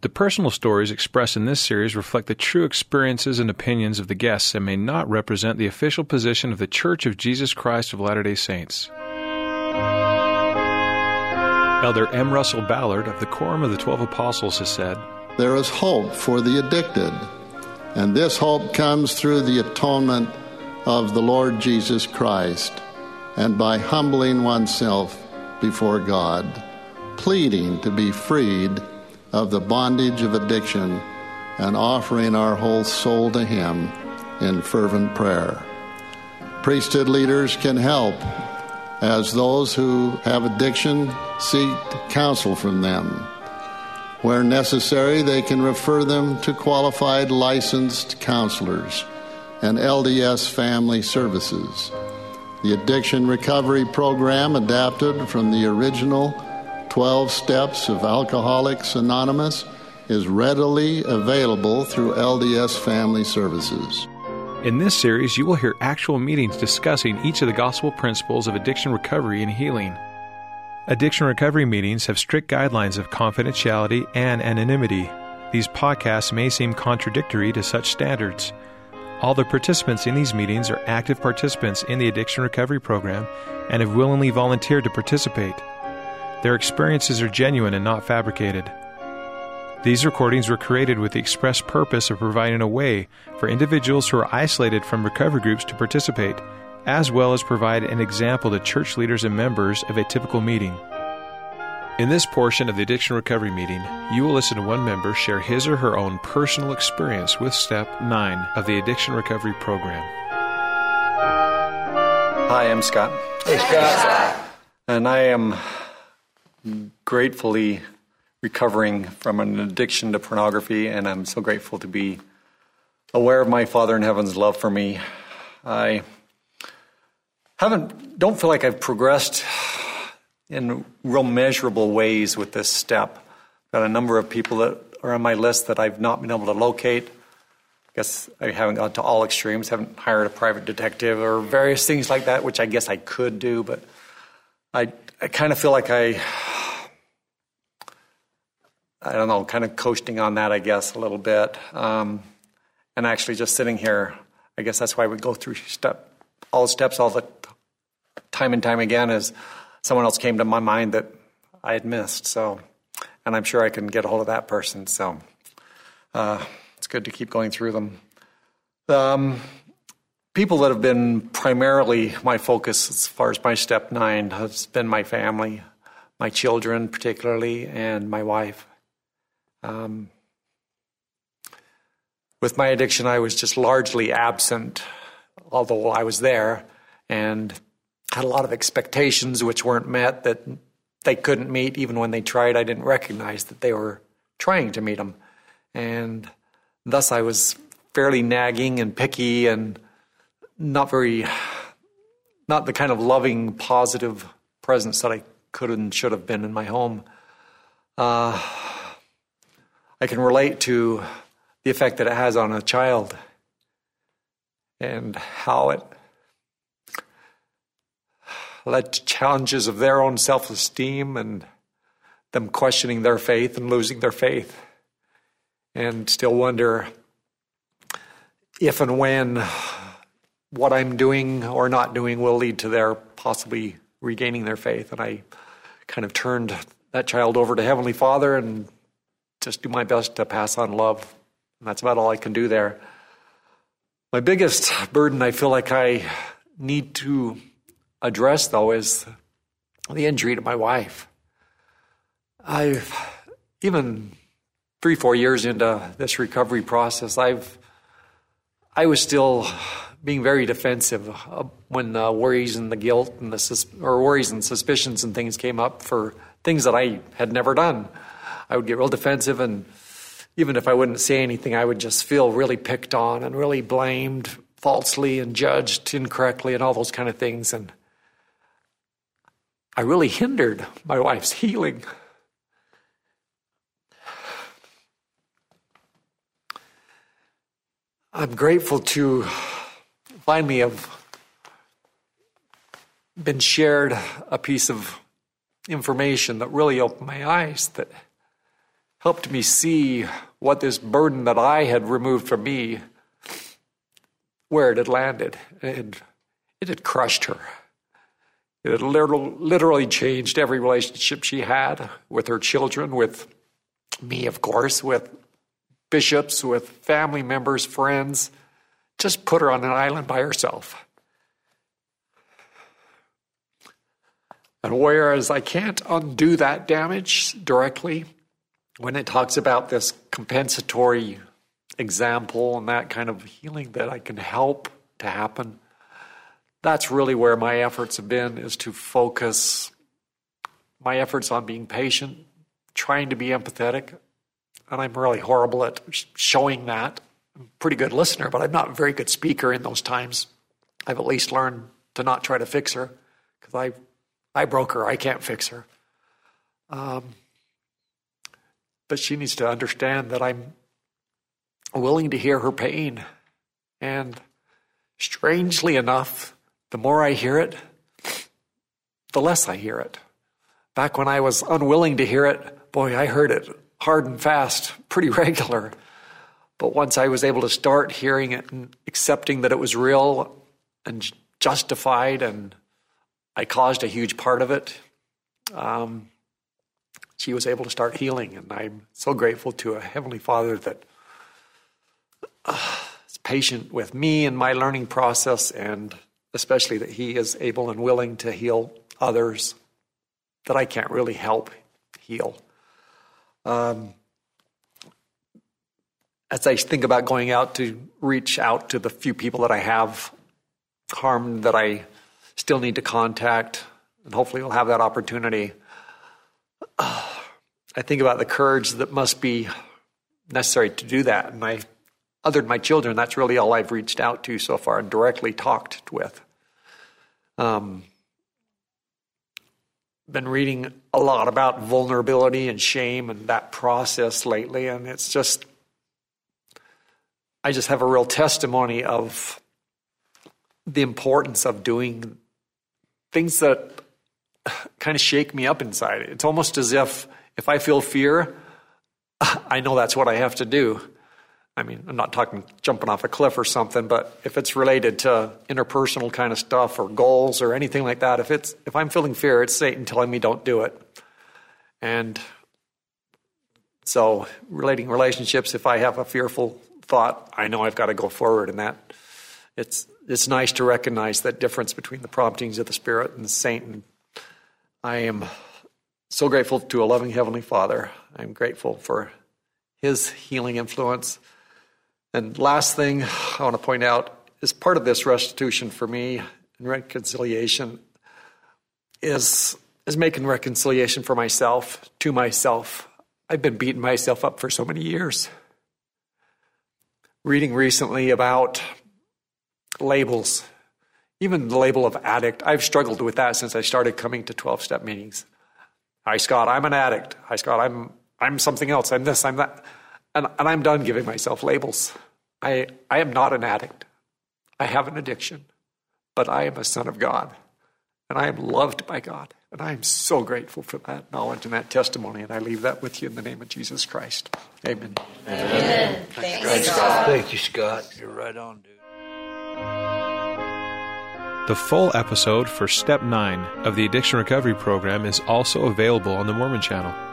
The personal stories expressed in this series reflect the true experiences and opinions of the guests and may not represent the official position of the Church of Jesus Christ of Latter-day Saints. Elder M. Russell Ballard of the Quorum of the 12 Apostles has said, "There is hope for the addicted, and this hope comes through the atonement of the Lord Jesus Christ and by humbling oneself before God, pleading to be freed of the bondage of addiction and offering our whole soul to Him in fervent prayer. Priesthood leaders can help as those who have addiction seek counsel from them. Where necessary, they can refer them to qualified licensed counselors and LDS family services. The Addiction Recovery Program, adapted from the original 12 Steps of Alcoholics Anonymous, is readily available through LDS Family Services. In this series, you will hear actual meetings discussing each of the gospel principles of addiction recovery and healing. Addiction recovery meetings have strict guidelines of confidentiality and anonymity. These podcasts may seem contradictory to such standards. All the participants in these meetings are active participants in the addiction recovery program and have willingly volunteered to participate. Their experiences are genuine and not fabricated. These recordings were created with the express purpose of providing a way for individuals who are isolated from recovery groups to participate, as well as provide an example to church leaders and members of a typical meeting. In this portion of the addiction recovery meeting, you will listen to one member share his or her own personal experience with Step 9 of the addiction recovery program. Hi, I'm Scott. Hey, Scott. And I am gratefully recovering from an addiction to pornography, and I'm so grateful to be aware of my Father in Heaven's love for me. I don't feel like I've progressed in real measurable ways with this step. I've got a number of people that are on my list that I've not been able to locate. I guess I haven't gone to all extremes, haven't hired a private detective or various things like that, which I guess I could do, but I kind of feel like I don't know, kind of coasting on that, I guess, a little bit. And actually just sitting here, I guess that's why we go through all the time and time again, is someone else came to my mind that I had missed. So, and I'm sure I can get a hold of that person. So it's good to keep going through them. People that have been primarily my focus as far as my Step 9 has been my family, my children particularly, and my wife. With my addiction, I was just largely absent, although I was there, and had a lot of expectations which weren't met, that they couldn't meet. Even when they tried, I didn't recognize that they were trying to meet them. And thus I was fairly nagging and picky and not the kind of loving, positive presence that I could and should have been in my home. I can relate to the effect that it has on a child and how it led to challenges of their own self-esteem and them questioning their faith and losing their faith, and still wonder if and when what I'm doing or not doing will lead to their possibly regaining their faith. And I kind of turned that child over to Heavenly Father and just do my best to pass on love. And that's about all I can do there. My biggest burden I feel like I need to address, though, is the injury to my wife. I've, even 3-4 years into this recovery process, I was still being very defensive when worries and the guilt and worries and suspicions and things came up for things that I had never done. I would get real defensive, and even if I wouldn't say anything, I would just feel really picked on and really blamed falsely and judged incorrectly and all those kind of things. And I really hindered my wife's healing. I'm grateful to finally have been shared a piece of information that really opened my eyes, that helped me see what this burden that I had removed from me, where it had landed. It had crushed her. It had literally changed every relationship she had with her children, with me, of course, with bishops, with family members, friends. Just put her on an island by herself. And whereas I can't undo that damage directly, when it talks about this compensatory example and that kind of healing that I can help to happen, that's really where my efforts have been, is to focus my efforts on being patient, trying to be empathetic. And I'm really horrible at showing that. I'm a pretty good listener, but I'm not a very good speaker in those times. I've at least learned to not try to fix her, because I broke her. I can't fix her. But she needs to understand that I'm willing to hear her pain. And strangely enough, the more I hear it, the less I hear it. Back when I was unwilling to hear it, boy, I heard it hard and fast, pretty regular. But once I was able to start hearing it and accepting that it was real and justified, and I caused a huge part of it, she was able to start healing. And I'm so grateful to a Heavenly Father that is patient with me and my learning process, and especially that He is able and willing to heal others that I can't really help heal. As I think about going out to reach out to the few people that I have harmed, that I still need to contact, and hopefully we'll have that opportunity, I think about the courage that must be necessary to do that. And other than my children, that's really all I've reached out to so far and directly talked with. Been reading a lot about vulnerability and shame and that process lately, and it's just, I just have a real testimony of the importance of doing things that kind of shake me up inside. It's almost as if I feel fear, I know that's what I have to do. I mean, I'm not talking jumping off a cliff or something, but if it's related to interpersonal kind of stuff or goals or anything like that, if I'm feeling fear, it's Satan telling me don't do it. And so relating relationships, if I have a fearful thought, I know I've got to go forward in that. It's nice to recognize that difference between the promptings of the Spirit and Satan. I am so grateful to a loving Heavenly Father. I'm grateful for His healing influence. And last thing I want to point out is part of this restitution for me and reconciliation is making reconciliation for myself, to myself. I've been beating myself up for so many years. Reading recently about labels, even the label of addict. I've struggled with that since I started coming to 12-step meetings. Hi, Scott, I'm an addict. Hi, Scott, I'm something else. I'm this, I'm that. And I'm done giving myself labels. I am not an addict. I have an addiction. But I am a son of God. And I am loved by God. And I am so grateful for that knowledge and that testimony. And I leave that with you in the name of Jesus Christ. Amen. Amen. Thanks, Scott. Thank you, Scott. You're right on, dude. The full episode for Step 9 of the Addiction Recovery Program is also available on the Mormon Channel.